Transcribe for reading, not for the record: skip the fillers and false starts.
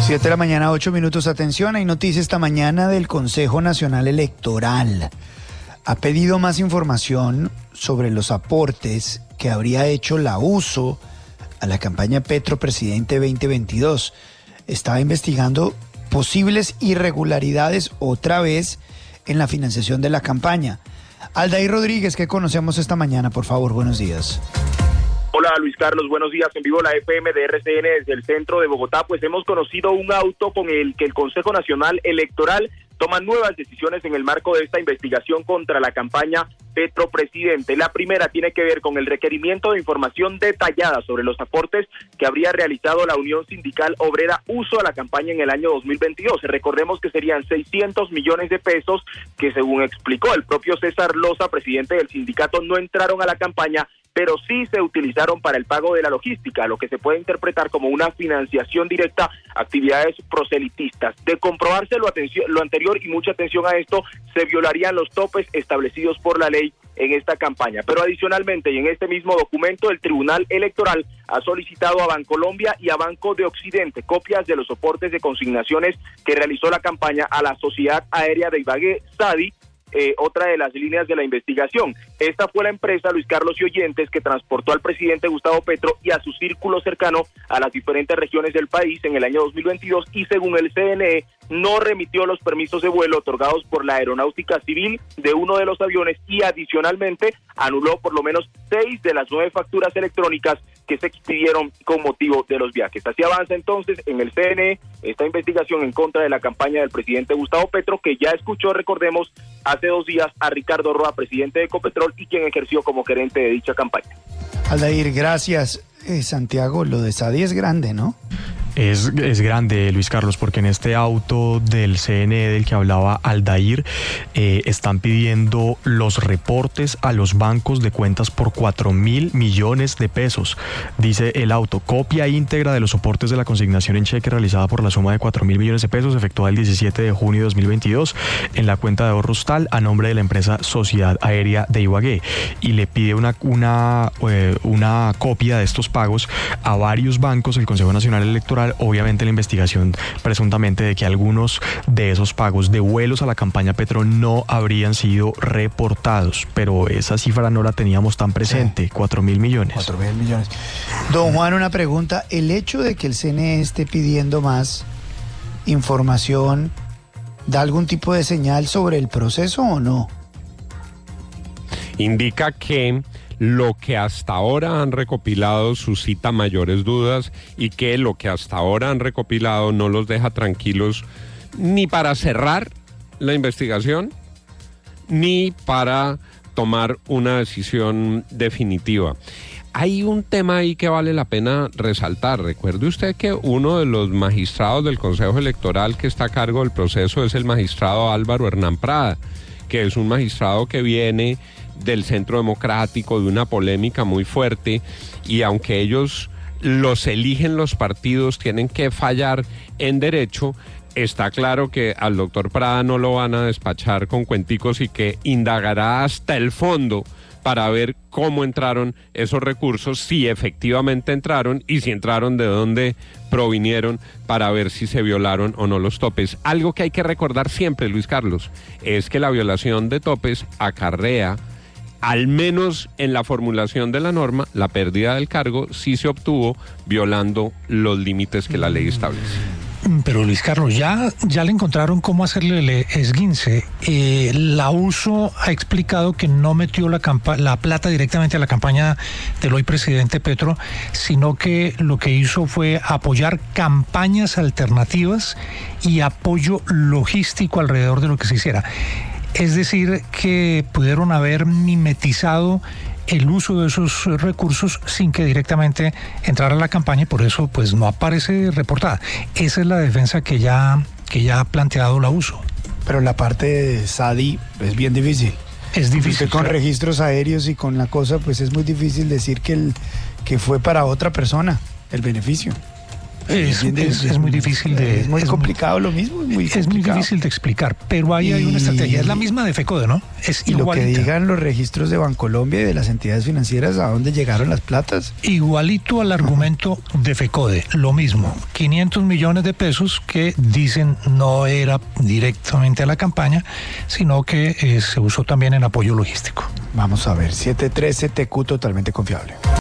7 de la mañana, 8 minutos. Atención, hay noticia esta mañana del Consejo Nacional Electoral. Ha pedido más información sobre los aportes que habría hecho la USO a la campaña Petro Presidente 2022. Estaba investigando posibles irregularidades otra vez en la financiación de la campaña. Aldair Rodríguez, ¿qué conocemos esta mañana? Por favor, buenos días. Hola Luis Carlos, buenos días. En vivo la FM de RCN desde el centro de Bogotá. Pues hemos conocido un auto con el que el Consejo Nacional Electoral toma nuevas decisiones en el marco de esta investigación contra la campaña Petro Presidente. La primera tiene que ver con el requerimiento de información detallada sobre los aportes que habría realizado la Unión Sindical Obrera USO a la campaña en el año 2022. Recordemos que serían 600 millones de pesos que, según explicó el propio César Loza, presidente del sindicato, no entraron a la campaña, pero sí se utilizaron para el pago de la logística, lo que se puede interpretar como una financiación directa a actividades proselitistas. De comprobarse lo anterior, y mucha atención a esto, se violarían los topes establecidos por la ley en esta campaña. Pero adicionalmente, y en este mismo documento, el Tribunal Electoral ha solicitado a Bancolombia y a Banco de Occidente copias de los soportes de consignaciones que realizó la campaña a la Sociedad Aérea de Ibagué, SADI, otra de las líneas de la investigación. Esta fue la empresa, Luis Carlos y oyentes, que transportó al presidente Gustavo Petro y a su círculo cercano a las diferentes regiones del país en el año 2022, y según el CNE, no remitió los permisos de vuelo otorgados por la Aeronáutica Civil de uno de los aviones, y adicionalmente anuló por lo menos 6 de las 9 facturas electrónicas que se expidieron con motivo de los viajes. Así avanza entonces en el CNE esta investigación en contra de la campaña del presidente Gustavo Petro, que ya escuchó, recordemos, hace 2 días a Ricardo Roa, presidente de Ecopetrol, y quien ejerció como gerente de dicha campaña. Aldair, gracias. Santiago, lo de SADI es grande, ¿no? Es grande, Luis Carlos, porque en este auto del CNE del que hablaba Aldair, están pidiendo los reportes a los bancos de cuentas por 4.000 millones de pesos. Dice el auto: copia íntegra de los soportes de la consignación en cheque realizada por la suma de 4.000 millones de pesos efectuada el 17 de junio de 2022 en la cuenta de ahorros tal a nombre de la empresa Sociedad Aérea de Ibagué, y le pide una copia de estos pagos a varios bancos. El Consejo Nacional Electoral, obviamente la investigación presuntamente de que algunos de esos pagos de vuelos a la campaña Petro no habrían sido reportados, pero esa cifra no la teníamos tan presente. Sí. 4.000 millones. 4.000 millones. Don Juan, una pregunta: ¿el hecho de que el CNE esté pidiendo más información da algún tipo de señal sobre el proceso o no? Indica que lo que hasta ahora han recopilado suscita mayores dudas, y que lo que hasta ahora han recopilado no los deja tranquilos ni para cerrar la investigación ni para tomar una decisión definitiva. Hay un tema ahí que vale la pena resaltar. Recuerde usted que uno de los magistrados del Consejo Electoral que está a cargo del proceso es el magistrado Álvaro Hernán Prada, que es un magistrado que viene del Centro Democrático, de una polémica muy fuerte, y aunque ellos los eligen los partidos, tienen que fallar en derecho. Está claro que al doctor Prada no lo van a despachar con cuenticos, y que indagará hasta el fondo para ver cómo entraron esos recursos, si efectivamente entraron, y si entraron, de dónde provinieron, para ver si se violaron o no los topes. Algo que hay que recordar siempre, Luis Carlos, es que la violación de topes acarrea, al menos en la formulación de la norma, la pérdida del cargo si se obtuvo violando los límites que la ley establece. Pero Luis Carlos, ya le encontraron cómo hacerle el esguince. La USO ha explicado que no metió la plata directamente a la campaña del hoy presidente Petro, sino que lo que hizo fue apoyar campañas alternativas y apoyo logístico alrededor de lo que se hiciera. Es decir, que pudieron haber mimetizado el uso de esos recursos sin que directamente entrara a la campaña, y por eso pues no aparece reportada. Esa es la defensa que ya ha planteado la USO. Pero la parte de SADI es bien difícil. Es difícil. Con registros aéreos y con la cosa, pues es muy difícil decir que fue para otra persona el beneficio. Es muy difícil de... Es muy complicado lo mismo. Es muy difícil de explicar, pero ahí hay una estrategia. Es la misma de FECODE, ¿no? Es y igualita. Lo que digan los registros de Bancolombia y de las entidades financieras, ¿a dónde llegaron las platas? Igualito al argumento de FECODE, lo mismo. 500 millones de pesos que dicen no era directamente a la campaña, sino que se usó también en apoyo logístico. Vamos a ver, 713 TQ totalmente confiable.